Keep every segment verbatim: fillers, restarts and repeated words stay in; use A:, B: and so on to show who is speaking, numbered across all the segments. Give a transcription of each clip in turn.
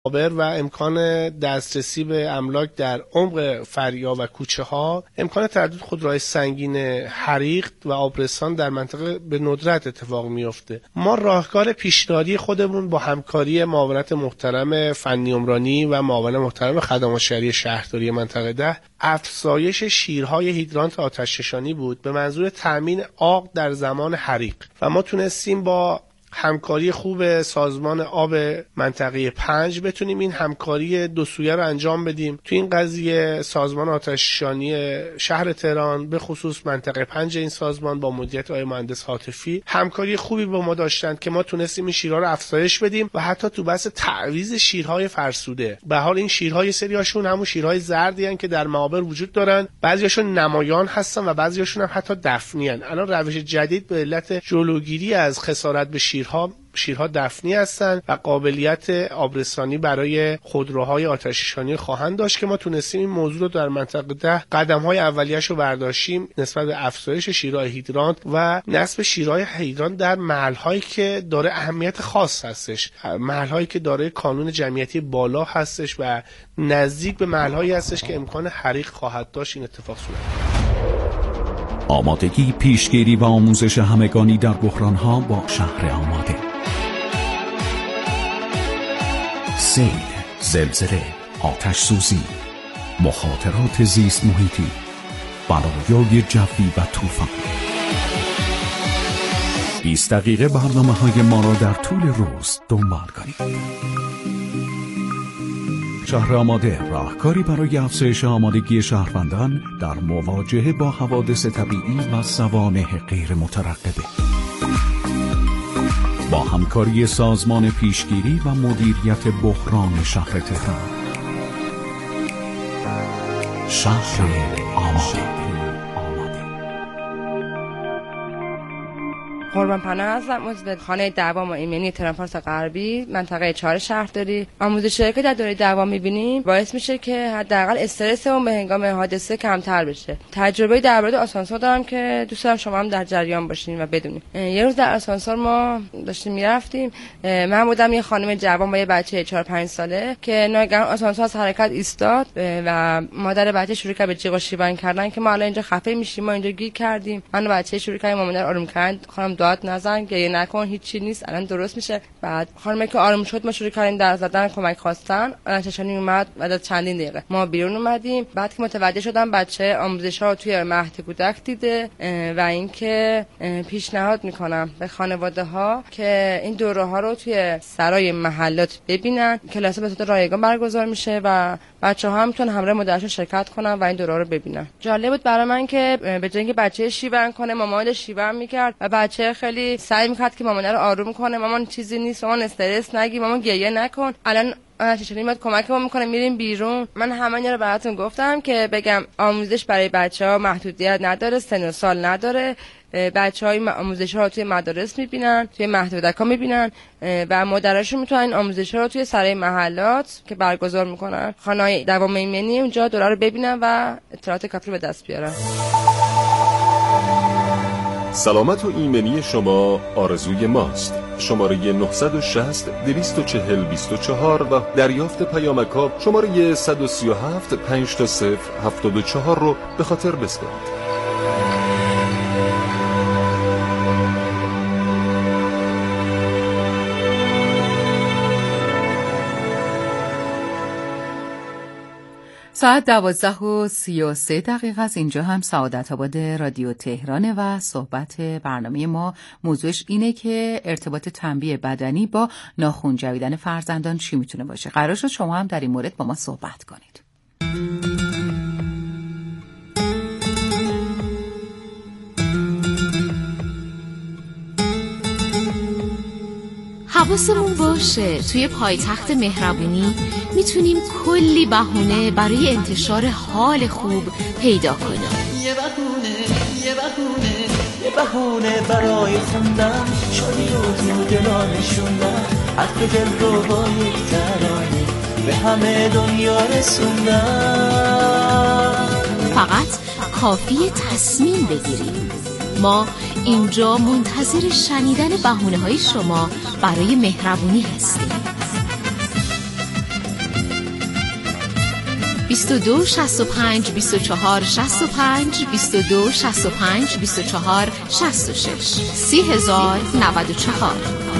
A: و امکان دسترسی به املاک در عمق فریا و کوچه ها، امکان تردد خودروهای سنگین حریق و آبرسان در منطقه به ندرت اتفاق میفته. ما راهکار پیشنهادی خودمون با همکاری معاونت محترم فنی عمرانی و معاون محترم خدمات شهری شهرداری منطقه ده افزایش شیرهای هیدرانت آتش‌نشانی بود به منظور تامین آب در زمان حریق و ما تونستیم با همکاری خوب سازمان آب منطقه پنج بتونیم این همکاری دو سویه رو انجام بدیم. تو این قضیه سازمان آتش‌نشانی شهر تهران به خصوص منطقه پنج این سازمان با مدیریت آقای مهندس هاتفی همکاری خوبی با ما داشتند که ما تونستیم این شیرها رو افزایش بدیم و حتی تو بحث تعویض شیرهای فرسوده. به حال این شیرهای سریاشون همون شیرهای زردی هستند که در معابر وجود دارن، بعضیاشون نمایان هستن و بعضیاشون هم حتی دفنی هستند. الان روش جدید به علت جلوگیری از خسارت به شیرها شیرها دفنی هستند و قابلیت آبرسانی برای خودروهای آتش‌نشانی خواهند داشت که ما تونستیم این موضوع رو در منطقه ده قدم‌های اولیه‌اش رو برداشتیم نسبت به افزایش شیرهای هیدرانت و نصب شیرهای هیدرانت در محل‌هایی که داره اهمیت خاص هستش، محل‌هایی که داره کانون جمعیتی بالا هستش و نزدیک به محل‌هایی هستش که امکان حریق خواهد داشت این اتفاق صورت.
B: آمادگی، پیشگیری و آموزش همگانی در بحران‌ها با شهر آماده. سیل، زلزله، آتش سوزی، مخاطرات زیست محیطی، بلایای جوی و طوفان. بیست دقیقه برنامه‌های ما را در طول روز دنبال کنید. شهر آماده، راهکاری برای افزایش آمادگی شهروندان در مواجهه با حوادث طبیعی و سوانح غیر مترقبه. با همکاری سازمان پیشگیری و مدیریت بحران شهر تهران. شهر آماده.
C: قربان پناه هستم، عضو خانه دوام ایمنی تهران فارس غربی منطقه چهار شهرداری. آموزشی که در دوره دوام می‌بینیم باعث میشه که حداقل استرس اون به هنگام حادثه کمتر بشه. تجربه در مورد آسانسور دارم که دوست دارم شما هم در جریان باشین و بدونین. یه روز در آسانسور ما داشتیم میرفتیم، من بودم یه خانم جوان با یه بچه چهار پنج ساله که ناگهان آسانسور از حرکت ایستاد و مادر بچه شروع کرد به جیغ و شیون کردن که ما الان اینجا خفه میشیم، ما اینجا گیر کردیم. من و بچه شروع کردیم مامان رو آروم کردن، خانم داد نزن، گریه نکن، هیچی نیست، الان درست میشه. بعد خانم که آروم شد ما شروع کردیم در زدن، کمک خواستن. آتش‌نشانی اومد بعد از چندین دقیقه ما بیرون اومدیم. بعد که متوجه شدم بچه آموزش‌ها رو توی مهد کودک دیده و اینکه پیشنهاد میکنم به خانواده‌ها که این دوره‌ها رو توی سرای محلات ببینن. کلاس‌ها به صورت رایگان برگزار میشه و بچه‌ها هم میتونن همراه مادرشون شرکت کنن و این دوره‌ها رو ببینن. جالب بود برای من که به جای اینکه بچه شیون کنه مامان شیون میکرد و بچه خیلی سعی میکرد که مامان رو آروم کنه. مامان چیزی نیست، مامان استرس نگی، مامان گریه نکن. الان آتش‌نشانی میاد کمک ما میکنه، میریم بیرون. من همین رو براتون گفتم که بگم آموزش برای بچه‌ها محدودیت نداره، سن و سال نداره. بچه‌های آموزش‌ها رو توی مدارس می‌بینن، توی مهد کودک‌ها می‌بینن و مادراشون میتونن این آموزش‌ها رو توی سرای محلات که برگزار میکنن، خانه‌های دوام ایمنی اونجا دوره رو ببینن و اطلاعات کافی به دست بیارن.
D: سلامت و ایمنی شما آرزوی ماست. شماره نه شش صفر دو چهار صفر بیست و چهار و دریافت پیامک‌ها شماره صد و سی و هفت پنج صفر هفتاد و چهار رو به خاطر بسپارید.
E: ساعت دوازده و سی و سه دقیقه است. اینجا هم سعادت آباد رادیو تهرانه و صحبت برنامه ما موضوعش اینه که ارتباط تنبیه بدنی با ناخن جویدن فرزندان چی میتونه باشه. قرار شد شما هم در این مورد با ما صحبت کنید.
F: حواسمون باشه توی پایتخت مهربونی میتونیم کلی بهونه برای انتشار حال خوب پیدا کنیم.
G: یه بهونه یه بهونه یه بهونه برای خوندن شدی و تو دلا نشوندن، حرف دل رو با یک ترانه به همه دنیا رسوندن.
F: فقط کافیه تصمیم بگیریم. ما اینجا منتظر شنیدن بهونه‌های شما برای مهربونی هستیم. بیست و دو شصت و پنج بیست و چهار شصت و پنج بیست و دو شصت و پنج بیست و چهار شصت و شش سی هزار و نود و چهار.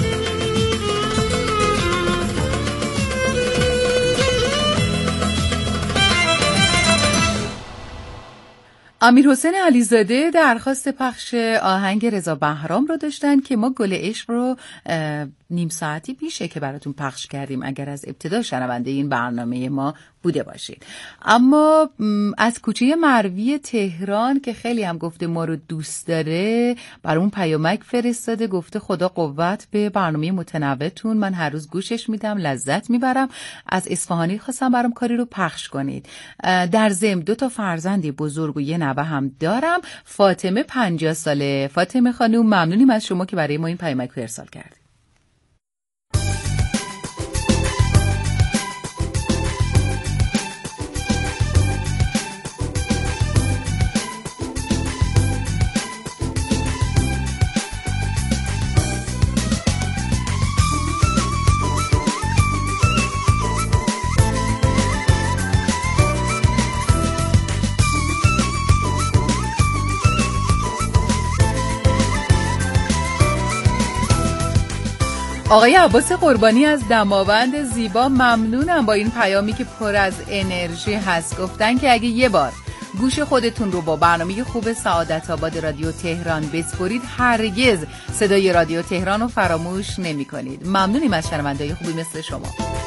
E: امیرحسین علیزاده درخواست پخش آهنگ رضا بهرام رو داشتن که ما گل عشق رو نیم ساعتی پیشه که براتون پخش کردیم اگر از ابتدا شنونده این برنامه ما بوده باشید. اما از کوچه مروی تهران که خیلی هم گفته ما رو دوست داره برامون پیامک فرستاده، گفته خدا قوت به برنامه متنوعتون، من هر روز گوشش میدم لذت میبرم. از اصفهانی خواستم برام کاری رو پخش کنید. در ضمن دو تا فرزندی بزرگ و یه نوه هم دارم. فاطمه پنجاه ساله. فاطمه خانم ممنونیم از شما که برای ما این پیامک رو ارسال کردید. آقای عباس قربانی از دماوند زیبا ممنونم با این پیامی که پر از انرژی هست. گفتن که اگه یه بار گوش خودتون رو با برنامه خوب سعادت آباد رادیو تهران بسپرید هرگز صدای رادیو تهران رو فراموش نمی کنید. ممنونیم از شنونده‌های خوبی مثل شما.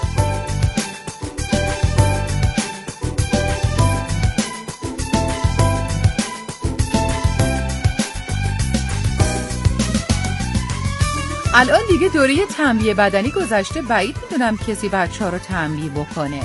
E: الان دیگه دوره تنبیه بدنی گذشته، بعید میدونم کسی بچه‌ها رو تنبیه بکنه.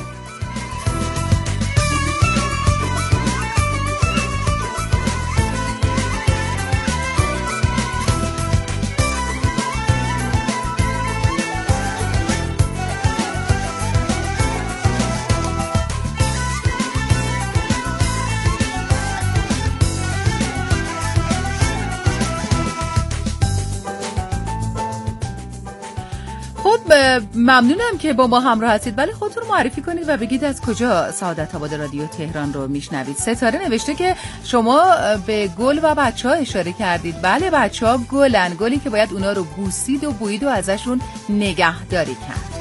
E: ممنونم که با ما همراه هستید، ولی خودتون رو معرفی کنید و بگید از کجا سعادت آباد رادیو تهران رو میشنوید. ستاره نوشته که شما به گل و بچه ها اشاره کردید. بله، بچه ها گلن، گلی که باید اونا رو بوسید و بوید و ازشون نگهداری کرد.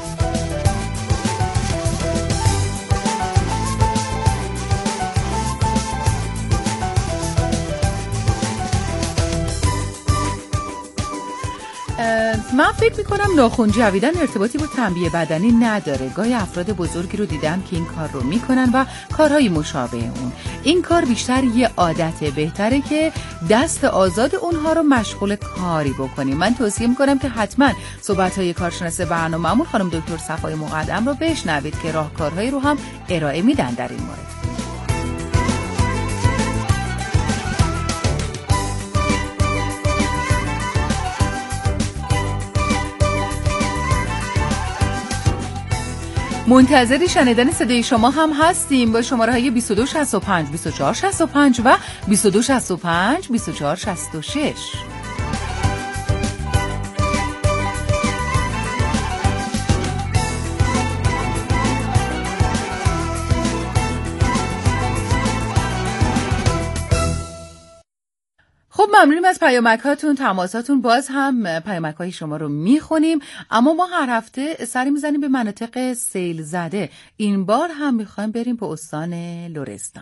E: من فکر میکنم ناخن جویدن ارتباطی با تنبیه بدنی نداره. گاهی افراد بزرگی رو دیدم که این کار رو میکنن و کارهای مشابه اون. این کار بیشتر یه عادته، بهتره که دست آزاد اونها رو مشغول کاری بکنیم. من توصیه میکنم که حتما صحبت‌های کارشناس برنامه‌مون خانم دکتر صفای مقدم رو بشنوید که راهکارهایی رو هم ارائه میدن در این مورد. منتظر شنیدن صدای شما هم هستیم با شماره های بیست و دو شصت و پنج بیست و چهار شصت و پنج و بیست و دو شصت و پنج بیست و چهار شصت و شش. خب ممنونیم از پیامک هاتون، تماساتون. باز هم پیامک های شما رو میخونیم، اما ما هر هفته سری میزنیم به مناطق سیل زده. این بار هم میخوایم بریم به استان لرستان.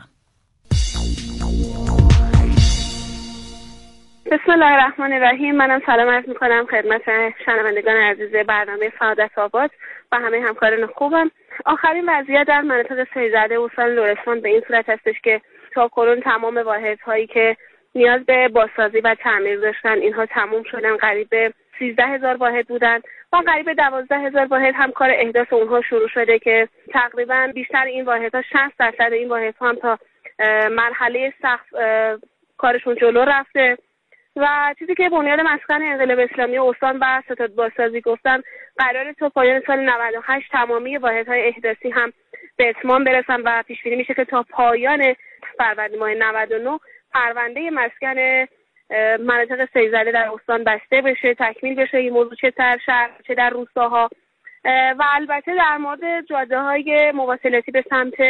H: بسم الله الرحمن الرحیم. منم سلام عرض میکنم خدمت شنوندگان عزیز برنامه سعادت آباد و همه همکاران خوبم. آخرین وضعیت در مناطق سیل زده استان لرستان به این صورت هستش که تاکنون تمام واحدهایی که نیاز به بازسازی و تعمیر داشتن اینها تموم شدن. قریب به سیزده هزار واحد بودن و قریب به دوازده هزار واحد هم کار احداث اونها شروع شده که تقریبا بیشتر این واحدها شصت درصد این واحدها هم تا مرحله سقف کارشون جلو رفته و چیزی که بنیاد مسکن انقلاب اسلامی استان و ستاد بازسازی گفتن قراره تا پایان سال نود و هشت تمامی واحدهای احداثی هم به اتمام برسن و پیش بینی میشه که تا پایان فروردین ماه نود و نه پرونده مسکن مناطق سیل زده در استان بسته بشه، تکمیل بشه. این موضوع چه در شهر چه در روستاها و البته در مورد جاده های مواصلاتی به سمت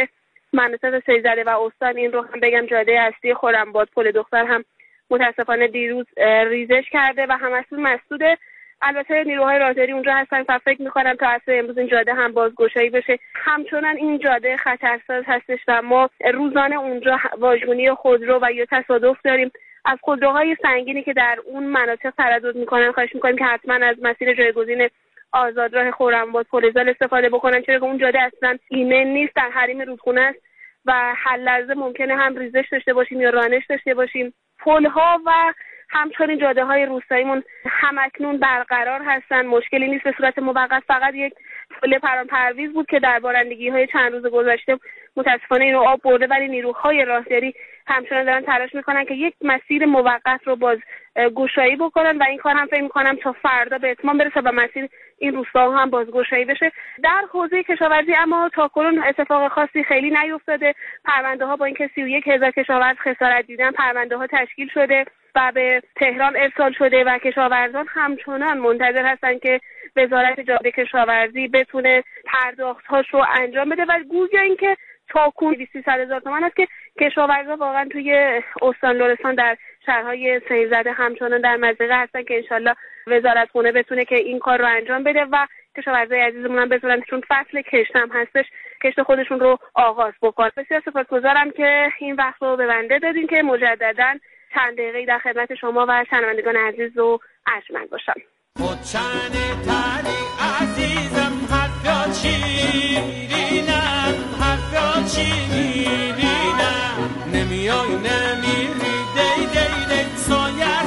H: مناطق سیل‌زده و استان. این رو هم بگم جاده اصلی خرم‌آباد پل دختر هم متاسفانه دیروز ریزش کرده و همسون مسدوده. البته نیروهای راهداری اونجا هستن و فکر می‌کنم تا عصر امروز این جاده هم بازگشایی بشه. همچنان این جاده خطرساز هستش و ما روزانه اونجا واژگونی خودرو و یا تصادف داریم. از خودروهای سنگینی که در اون مناطق تردد می‌کنن خواهش می‌کنیم که حتما از مسیر جایگزین آزادراه خرم‌آباد پل‌زال استفاده بکنن، چرا که اون جاده اصلا ایمن نیست، در حریم رودخونه است و هر لحظه ممکنه هم ریزش داشته باشیم یا رانش داشته باشیم. پل‌ها و همچنین جاده‌های روستاییمون همکنون برقرار هستن، مشکلی نیست به صورت موقت. فقط یک پل پران پرویز بود که در بارندگی‌های چند روز گذشته متاسفانه اینو آب برده، ولی نیروهای راهداری همچنان دارن تلاش میکنن که یک مسیر موقت رو باز گشایی بکنن و این کار هم فکر میکنم تا فردا به اتمام برسه و مسیر این روستاها هم بازگشایی بشه. در حوزه کشاورزی اما تاکنون اتفاق خاصی خیلی نیفتاده. پرونده ها با اینکه سی و یک هزار کشاورز خسارت دیدن، پرونده ها تشکیل شده و به تهران ارسال شده و کشاورزان همچنان منتظر هستن که وزارت جاده کشاورزی بتونه پرداخت‌هاش رو انجام بده و گویا اینکه تاکنون دویست هزار تومان است که کشاورزا واقعا توی استان لرستان در شهرهای سیل‌زده همچنان در مضیقه هستن که انشالله وزارتخونه بتونه که این کار رو انجام بده و کشاورزای عزیزمون هم بتونن، چون فصل کشت هم هستش، کشت خودشون رو آغاز بکنن. بسیار سپاسگزارم که این وقت رو به بنده دادین که مجدداً چند دقیقه‌ای در خدمت شما و شنوندگان عزیز و ارجمند باشم.
G: خودشانه تاری عزیزم حرفا چیرینم حرفا چیرینم نمیای نمیری دی دی دی سایه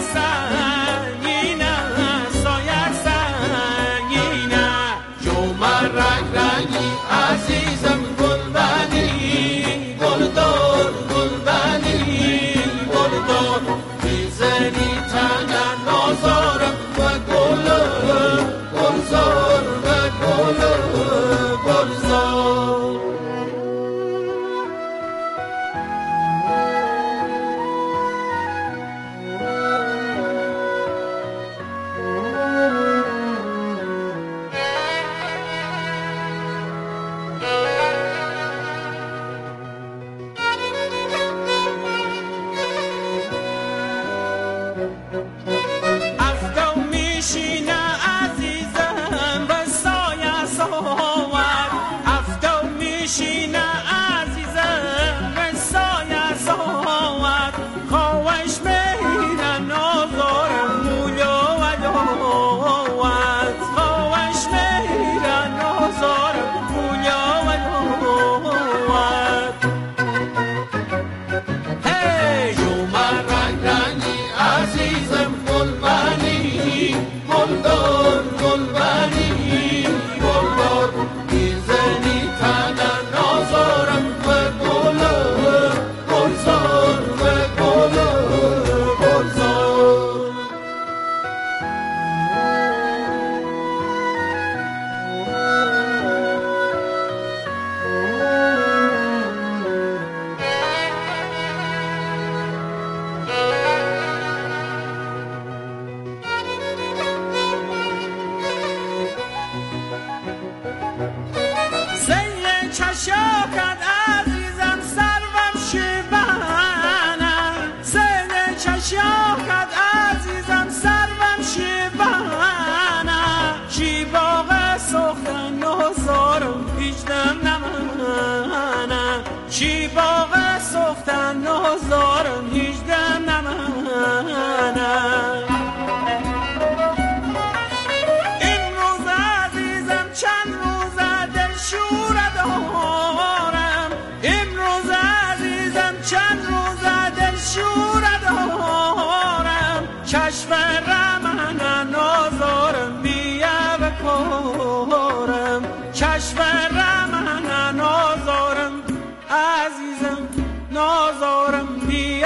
G: سنگینم سایه سنگینم جومر رنگ رنگی عزیزم گلبنی گلدار گلبنی گلدار میزنی تنم نازارم و گل گلزار و گل گلزار چی باغ سختن نازارم هیچدم نمانم این روز عزیزم چند روز دل شوره دارم این روز عزیزم چند روز دل شوره دارم کشف رمن نازارم بیا بکارم کشف رمن نازارم عزیزم نازارم بی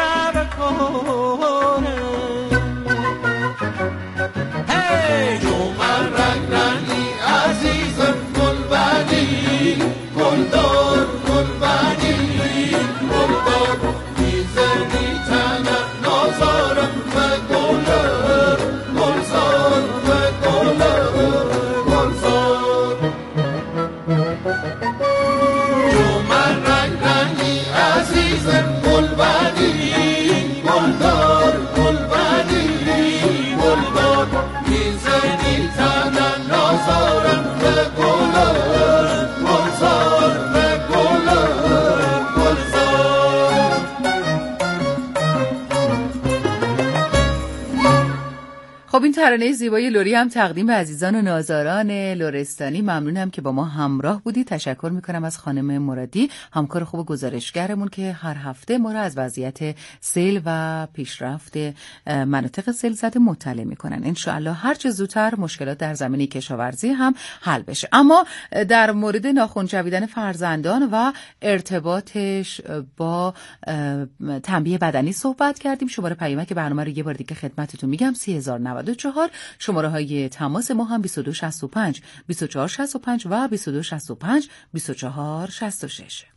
E: ترانه زیبای لوری هم تقدیم به عزیزان و نازاران لرستانی. ممنونم که با ما همراه بودی. تشکر میکنم از خانم مرادی، همکار خوب گزارشگرمون که هر هفته ما را از وضعیت سیل و پیشرفت مناطق سیل زده مطلع میکنن. انشاءالله هر چه زودتر مشکلات در زمینه کشاورزی هم حل بشه. اما در مورد ناخن جویدن فرزندان و ارتباطش با تنبیه بدنی صحبت کردیم. شماره پیامک برنامه رو یه بار دیگه خدمتتون میگم: سه هزار و نود و چهار. شماره های تماس ما هم بیست و دو شصت و پنج بیست و چهار شصت و پنج و بیست و دو شصت و پنج بیست و چهار شصت و شش.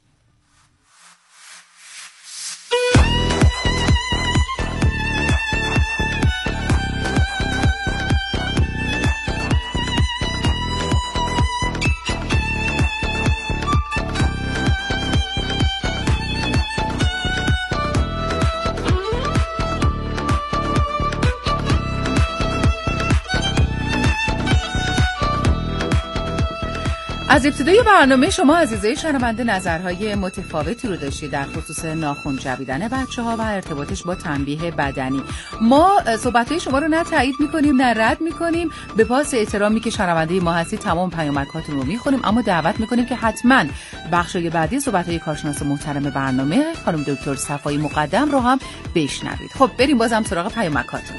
E: از ابتدای برنامه شما عزیزای شنونده نظرهای متفاوتی رو داشتید در خصوص ناخن جویدن بچه‌ها و ارتباطش با تنبیه بدنی. ما صحبت‌های شما رو نه تایید می‌کنیم نه رد می‌کنیم. به پاس احترامی که شنونده ما هستید تمام پیامکاتون رو می‌خونیم، اما دعوت می‌کنیم که حتماً بخشای بعدی صحبت‌های کارشناس محترم برنامه خانم دکتر صفایی مقدم رو هم بشنوید. خب بریم بازم سراغ پیامکاتون.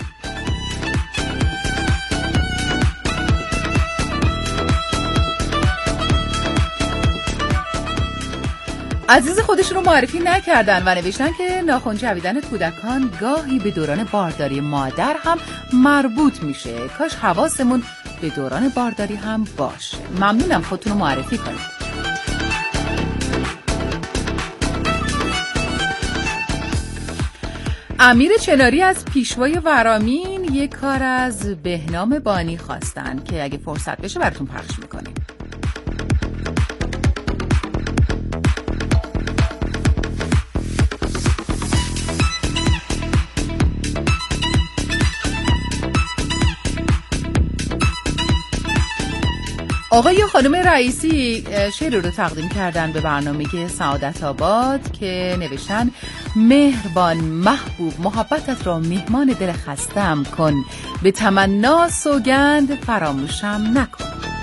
E: عزیز خودشون رو معرفی نکردن و نوشتن که ناخن جویدن کودکان گاهی به دوران بارداری مادر هم مربوط میشه. کاش حواسمون به دوران بارداری هم باشه. ممنونم، خودتون رو معرفی کنید. امیر چناری از پیشوای ورامین یک کار از بهنام بانی خواستن که اگه فرصت بشه براتون پخش میکنیم. آقای خانم رئیسی شعر رو تقدیم کردن به برنامه سعادت آباد که نوشتن: مهربان محبوب محبتت را میهمان دل خستم کن، به تمنا سوگند فراموشم نکن.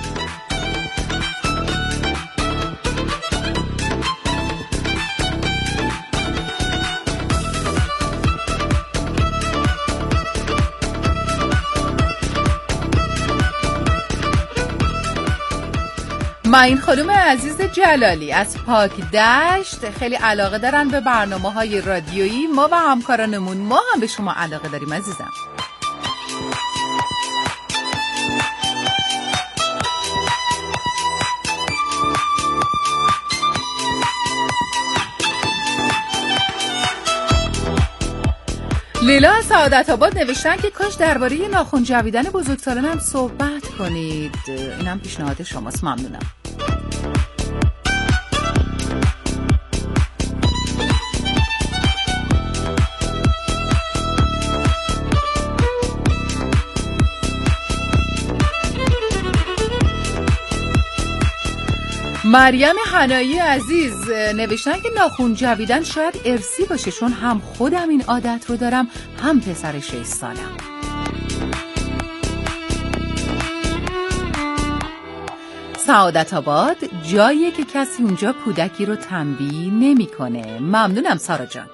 E: معین خانم عزیز جلالی از پاک دشت خیلی علاقه دارن به برنامه‌های رادیویی. ما و همکارانمون ما هم به شما علاقه داریم عزیزم. لیلا از سعادت آباد نوشتن که کاش درباره ناخن جویدن بزرگسالان هم صحبت کنید. اینم پیشنهاد شماست. ممنونم. مریم حنایی عزیز نوشتن که ناخن جویدن شاید ارثی باشه، چون هم خودم این عادت رو دارم هم پسر شش سالم. سعادت آباد جاییه که کسی اونجا کودکی رو تنبیه نمی‌کنه. ممنونم سارا جان.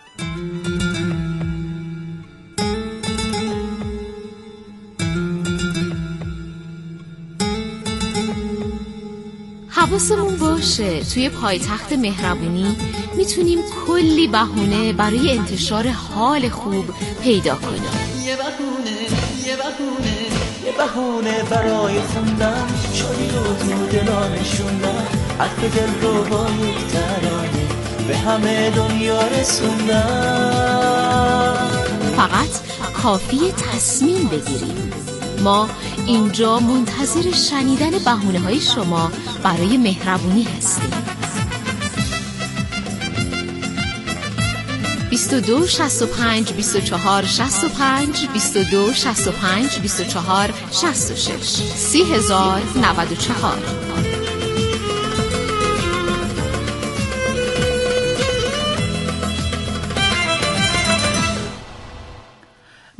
F: حواسمون باشه توی پایتخت مهربونی میتونیم کلی بهونه برای انتشار حال خوب پیدا کنیم.
G: یه بهونه یه بهونه یه بهونه برای خوندن شادی رو تو دلا نشوندن، حرف دل رو با یک ترانه به همه دنیا رسوندن.
F: فقط کافیه تصمیم بگیریم. ما اینجا منتظر شنیدن بهونه‌های شما برای مهربونی هستیم. بیست و دو شصت و پنج بیست و چهار شصت و پنج بیست و دو شصت و پنج بیست و چهار شصت و شش سی هزار و نود و چهار.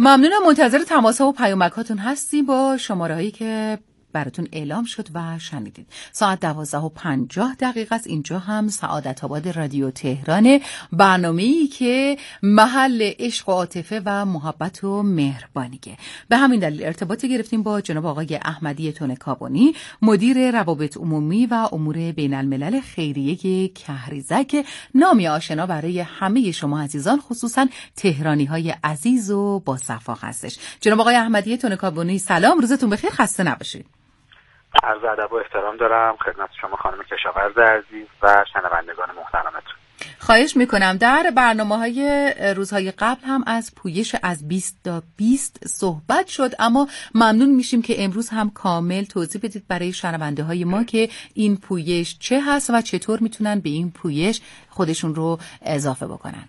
E: ممنونم. منتظر تماس‌ها و پیامک‌هاتون هستی با شماره‌هایی که براتون اعلام شد و شنیدید. ساعت دوازده و پنجاه دقیقه است. اینجا هم سعادت آباد رادیو تهران، برنامه‌ای که محل عشق و عاطفه و محبت و مهربانیه. به همین دلیل ارتباطی گرفتیم با جناب آقای احمدی تونکابونی، مدیر روابط عمومی و امور بین الملل خیریه کهریزک، نامی آشنا برای همه شما عزیزان، خصوصا تهرانی‌های عزیز و با صفا هستش. جناب آقای احمدی تونکابونی، سلام، روزتون بخیر، خسته نباشید.
I: عرض ادب و احترام دارم خدمت شما خانم کشاورز عزیز و شنوندگان محترمتون.
E: خواهش میکنم. در برنامه‌های روزهای قبل هم از پویش از بیست تا بیست صحبت شد، اما ممنون میشیم که امروز هم کامل توضیح بدید برای شنونده‌های ما که این پویش چه هست و چطور میتونن به این پویش خودشون رو اضافه بکنن.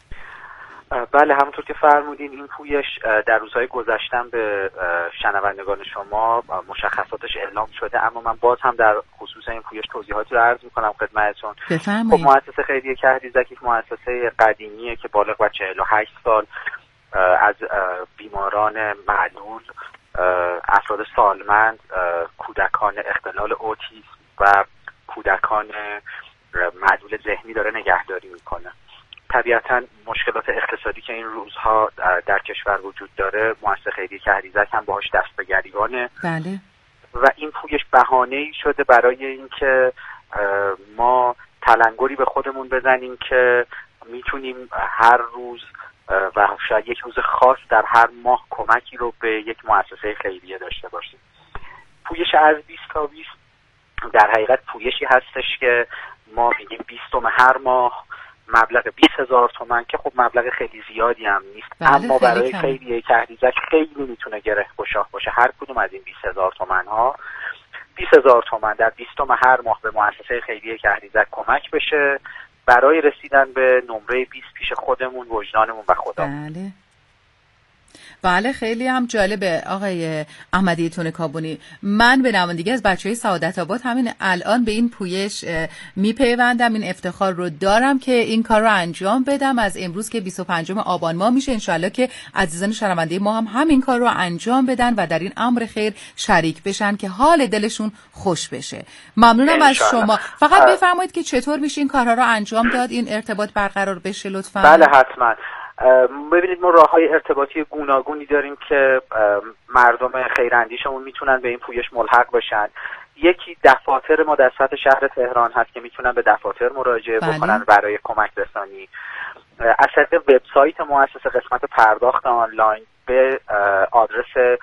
I: بله، همونطور که فرمودین این پویش در روزهای گذشتم به شنوندگان شما مشخصاتش اعلام شده، اما من باز هم در خصوص این پویش توضیحاتی رو عرض میکنم خدمتتون.
E: بفرمایید.
I: خب مؤسسه خیریه کهریزک یک مؤسسه قدیمیه که بالغ بر چهل و هشت سال از بیماران معلول، افراد سالمند، کودکان اختلال اوتیسم و کودکان معلول ذهنی داره نگهداری میکنه. طبیعتاً مشکلات اقتصادی که این روزها در کشور وجود داره، مؤسسه خیریه کهریزک هم باهاش دست به گریبانه.
E: بله.
I: و این پویش بهانه‌ای شده برای اینکه ما تلنگری به خودمون بزنیم که میتونیم هر روز و شاید یک روز خاص در هر ماه کمکی رو به یک مؤسسه خیریه داشته باشیم. پویش از بیست تا بیست در حقیقت پویشی هستش که ما میگیم بیستم هر ماه مبلغ بیست هزار تومان، که خب مبلغ خیلی زیادی هم نیست. بله، اما برای خیریه کهریزک خیلی میتونه گره گشا باشه. هر کدوم از این بیست هزار تومان ها بیست هزار تومان در بیستم هر ماه به مؤسسه خیریه کهریزک کمک بشه برای رسیدن به نمره بیست پیش خودمون، وجدانمون و خدا.
E: بله بله، خیلی هم جالبه آقای احمدی تونکابونی. من به نمایندگی از بچهای سعادت آباد همین الان به این پویش میپیوندم، این افتخار رو دارم که این کار رو انجام بدم. از امروز که بیست و پنجم آبان ماه میشه، انشالله که عزیزان شنونده ما هم همین کار رو انجام بدن و در این امر خیر شریک بشن که حال دلشون خوش بشه. ممنونم از شما. فقط بفرمایید که چطور میشه این کارها رو انجام داد، این ارتباط برقرار بشه لطفاً.
I: بله حتما. ببینید ما راه‌های ارتباطی گوناگونی داریم که مردم خیراندیشمون میتونن به این پویش ملحق بشن. یکی دفاتر ما در سطح شهر تهران هست که میتونن به دفاتر مراجعه بله. بکنن برای کمک رسانی. از طریق وبسایت مؤسسه قسمت پرداخت آنلاین به آدرس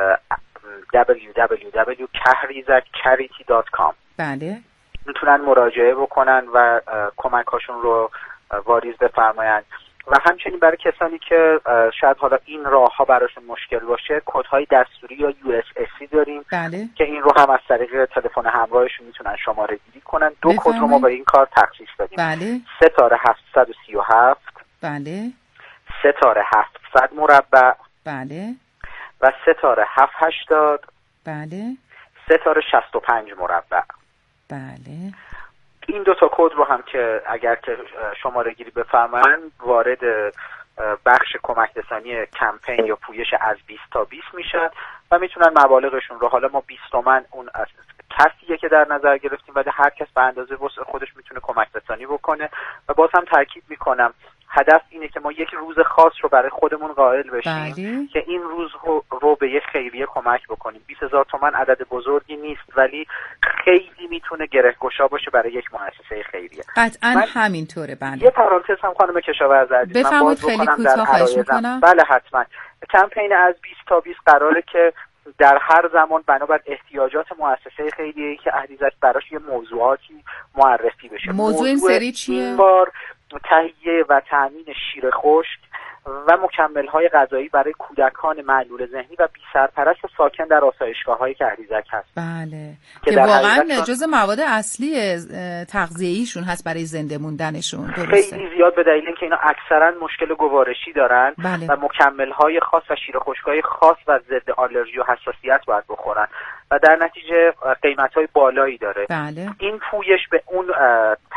I: دبلیو دبلیو دبلیو دات کهریزک چریتی دات کام
E: بله
I: میتونن مراجعه بکنن و کمک‌هاشون رو واریز بفرمایند. و همچنین برای کسانی که شاید حالا این راه ها براشون مشکل باشه، کدهای دستوری یا یو اس اس سی داریم
E: بله.
I: که این رو هم از طریق تلفن همراهشون میتونن شماره گیری کنن. دو کد رو ما برای این کار تخصیص دادیم.
E: بله.
I: ستاره هفتصد و سی و هفت
E: بله.
I: ستاره هفتصد مربع
E: بله.
I: و ستاره هفت هشتاد
E: بله.
I: ستاره شصت و پنج مربع.
E: بله.
I: این دو تا کد رو هم که اگر که شماره گیری بفرمایند وارد بخش کمک رسانی کمپین یا پویش از بیست تا بیست میشن و میتونن مبالغشون رو، حالا ما بیست تومن اون از کسیه که در نظر گرفتیم، ولی هر کس به اندازه وسع خودش میتونه کمک رسانی بکنه. و باز هم تاکید میکنم هدف اینه که ما یک روز خاص رو برای خودمون قائل بشیم
E: بله.
I: که این روز رو به یک خیریه کمک بکنیم. بیست هزار تومان عدد بزرگی نیست، ولی خیلی میتونه گره گشا باشه برای یک مؤسسه خیریه.
E: قطعا همینطوره. بله.
I: یه پرانتز هم خانم کشاورز عزیز من باز
E: خیلی
I: بکنم
E: کوتاه
I: در
E: خواهش میکنم.
I: بله حتما. کمپین از بیست تا بیست قراره که در هر زمان بنابر احتیاجات مؤسسه خیریه‌ای که کهریزک براش یه موضوعاتی معرفی بشه.
E: موضوع این سری چیه؟
I: این بار تهیه و تامین شیر خشک و مکمل‌های غذایی برای کودکان معلول ذهنی و بی‌سرپرست ساکن در آسایشگاه‌های کهریزک هست.
E: بله. که, که واقعا جزء مواد اصلی تغذیه‌ایشون هست برای زنده موندنشون. درسته.
I: خیلی زیاد به دلیل اینکه اینا اکثرا مشکل گوارشی دارن
E: بله.
I: و مکمل‌های خاص و شیر خشک‌های خاص و ضد آلرژی و حساسیت باید بخورن و در نتیجه قیمت‌های بالایی داره.
E: بله.
I: این پویش به اون تخصیص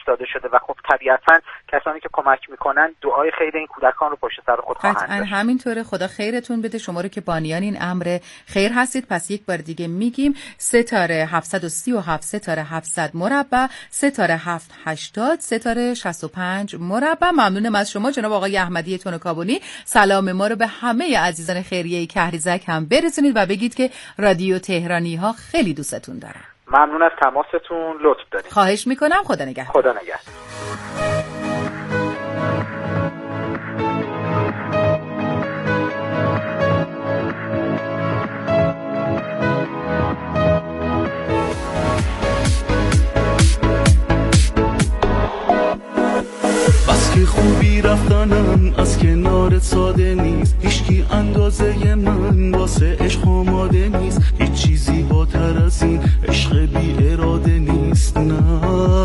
I: داده شده و خب طبیعتاً کسانی که کمک میکنن دعای خیر این کودکان رو پشت سر خود خواهند داشت.
E: قطعاً همینطوره. خدا خیرتون بده شما رو که بانیان این امر خیر هستید. پس یک بار دیگه میگیم ستاره هفتصد و سی و هفت ستاره هفتصد مربع ستاره هفت هشتاد ستاره شصت و پنج مربع. ممنونم از شما جناب آقای احمدی تونکابونی. سلام ما رو به همه عزیزان خیریه کهریزک هم برسونید و بگید که رادیو تهرانی ها خیلی دوستتون دارن.
I: ممنون از تماستون، لطف دارید.
E: خواهش میکنم. خدا نگهدار.
I: خدا نگهدار.
G: بس که خوبی رفتنم از کنارت ساده نیست، هیچکی اندازه من واسه عشق آماده نیست، هیچ چیزی بالاتر از این عشق بی اراده نیست. نه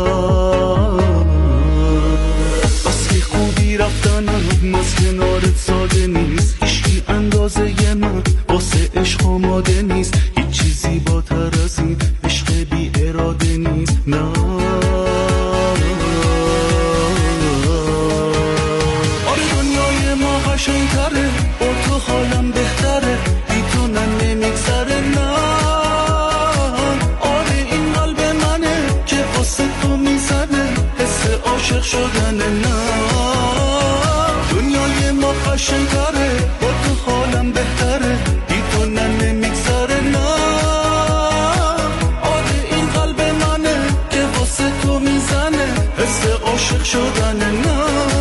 G: بس که خوبی رفتنم از کنارت ساده نیست، هیچکی اندازه من واسه عشق آماده نیست، هیچ چیزی بالاتر از این عشق بی اراده نیست. نه قشنگ‌تره با تو حالم بهتره، بی تو من نمیگذره. نه آره این قلب منه که واسه تو میزنه، حس عاشق شدنه. نه دنیای ما قشنگ‌تره با تو حالم بهتره، بی تو من نمیگذره. نه آره این قلب منه که واسه تو میزنه، حس عاشق شدنه. نه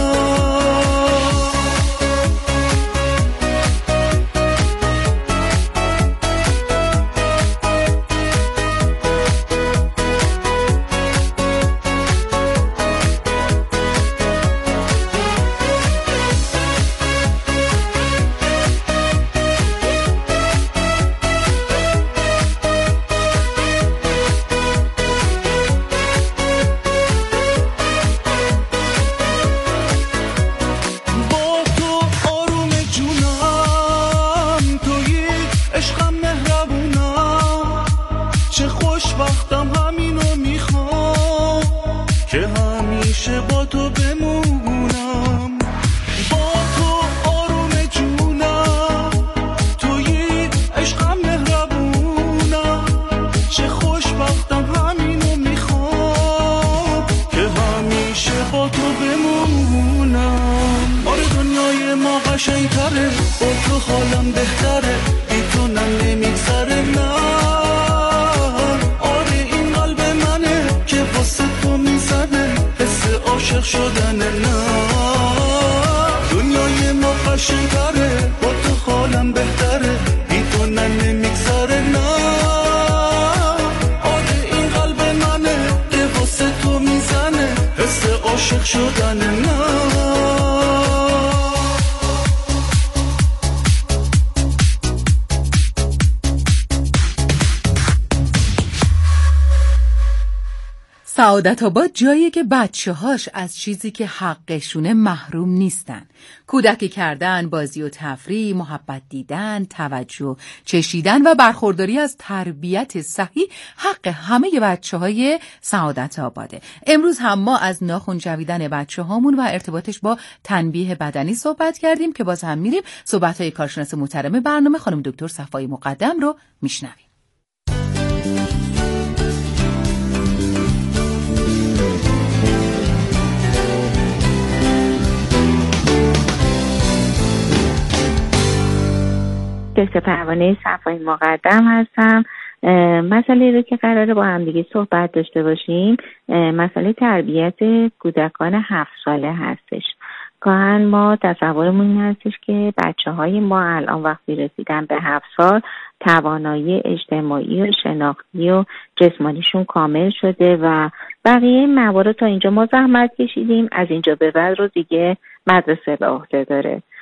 E: سعادت آباد جاییه که بچه هاش از چیزی که حقشونه محروم نیستن. کودکی کردن، بازی و تفریح، محبت دیدن، توجه چشیدن و برخورداری از تربیت صحیح حق همه بچه های سعادت آباده. امروز هم ما از ناخن جویدن بچه هامون و ارتباطش با تنبیه بدنی صحبت کردیم که باز هم میریم صحبت های کارشناس محترم برنامه خانم دکتر صفای مقدم رو میشنویم.
J: دکتر پروانه صفای مقدم هستم. مسئله رو که قراره با هم دیگه صحبت داشته باشیم مسئله تربیت کودکان هفت ساله هستش. گاهن ما تصورمون این هستش که بچه های ما الان وقتی رسیدن به هفت سال توانایی اجتماعی و شناختی و جسمانیشون کامل شده و بقیه موارد تا اینجا ما زحمت کشیدیم، از اینجا به بعد رو دیگه مدرسه به عهده داره.